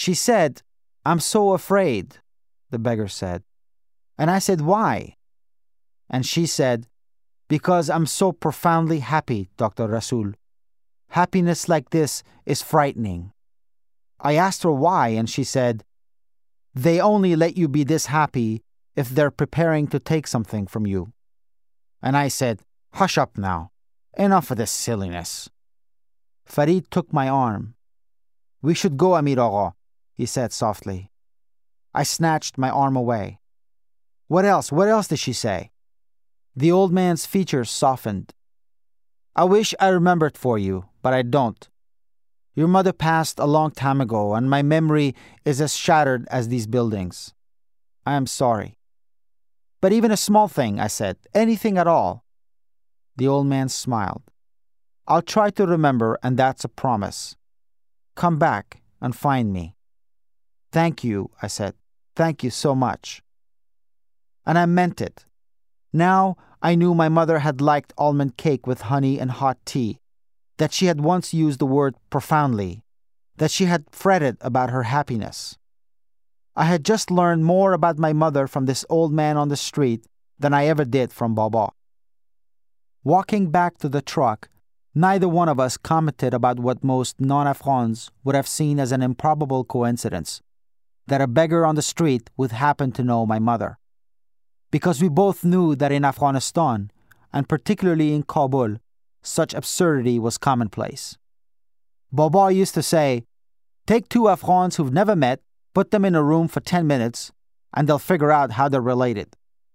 She said, "I'm so afraid," the beggar said. And I said, "Why?" And she said, "Because I'm so profoundly happy, Dr. Rasul. Happiness like this is frightening." I asked her why, and she said, "They only let you be this happy if they're preparing to take something from you." And I said, "Hush up now. Enough of this silliness." Farid took my arm. "We should go, Amir Agha," he said softly. I snatched my arm away. "What else? What else did she say?" The old man's features softened. "I wish I remembered for you, but I don't. Your mother passed a long time ago, and my memory is as shattered as these buildings. I am sorry." "But even a small thing," I said, "anything at all." The old man smiled. "I'll try to remember, and that's a promise. Come back and find me." "Thank you," I said. "Thank you so much." And I meant it. Now I knew my mother had liked almond cake with honey and hot tea, that she had once used the word profoundly, that she had fretted about her happiness. I had just learned more about my mother from this old man on the street than I ever did from Baba. Walking back to the truck, neither one of us commented about what most non-Afghans would have seen as an improbable coincidence, that a beggar on the street would happen to know my mother. Because we both knew that in Afghanistan, and particularly in Kabul, such absurdity was commonplace. Baba used to say, "Take two Afghans who've never met, put them in a room for 10 minutes, and they'll figure out how they're related."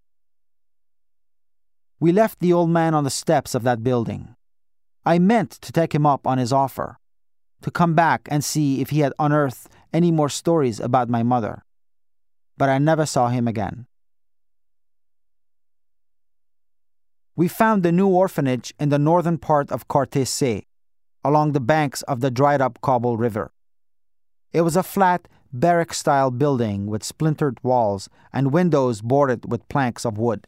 We left the old man on the steps of that building. I meant to take him up on his offer, to come back and see if he had unearthed any more stories about my mother. But I never saw him again. We found the new orphanage in the northern part of Karte-Se, along the banks of the dried-up Kabul River. It was a flat, barrack-style building with splintered walls and windows boarded with planks of wood.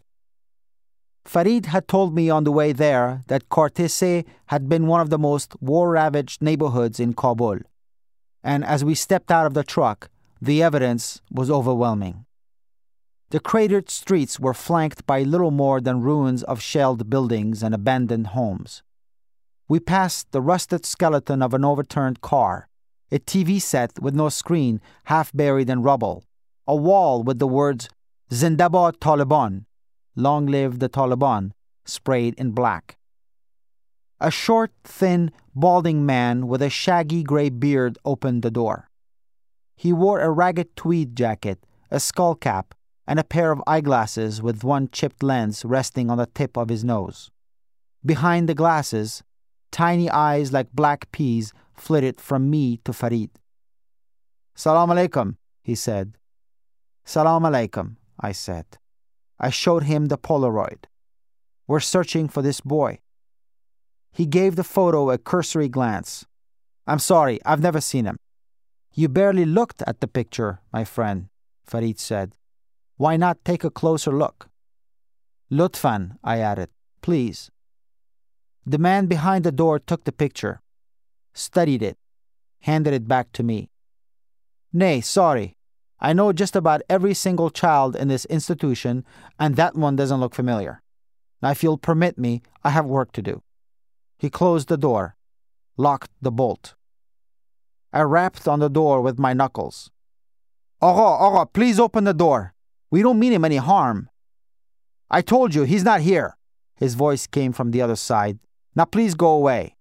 Farid had told me on the way there that Karte-Se had been one of the most war-ravaged neighborhoods in Kabul, and as we stepped out of the truck, the evidence was overwhelming. The cratered streets were flanked by little more than ruins of shelled buildings and abandoned homes. We passed the rusted skeleton of an overturned car, a TV set with no screen half buried in rubble, a wall with the words "Zindabad Taliban," "Long live the Taliban," sprayed in black. A short, thin, balding man with a shaggy gray beard opened the door. He wore a ragged tweed jacket, a skull cap, and a pair of eyeglasses with one chipped lens resting on the tip of his nose. Behind the glasses, tiny eyes like black peas flitted from me to Farid. "Salam alaikum," he said. "Salam alaikum," I said. I showed him the Polaroid. "We're searching for this boy." He gave the photo a cursory glance. "I'm sorry, I've never seen him." "You barely looked at the picture, my friend," Farid said. "Why not take a closer look?" "Lutfan," I added, "please." The man behind the door took the picture, studied it, handed it back to me. "Nay, sorry. I know just about every single child in this institution, and that one doesn't look familiar. Now, if you'll permit me, I have work to do." He closed the door, locked the bolt. I rapped on the door with my knuckles. Agha, please open the door. We don't mean him any harm." "I told you, he's not here." His voice came from the other side. "Now please go away."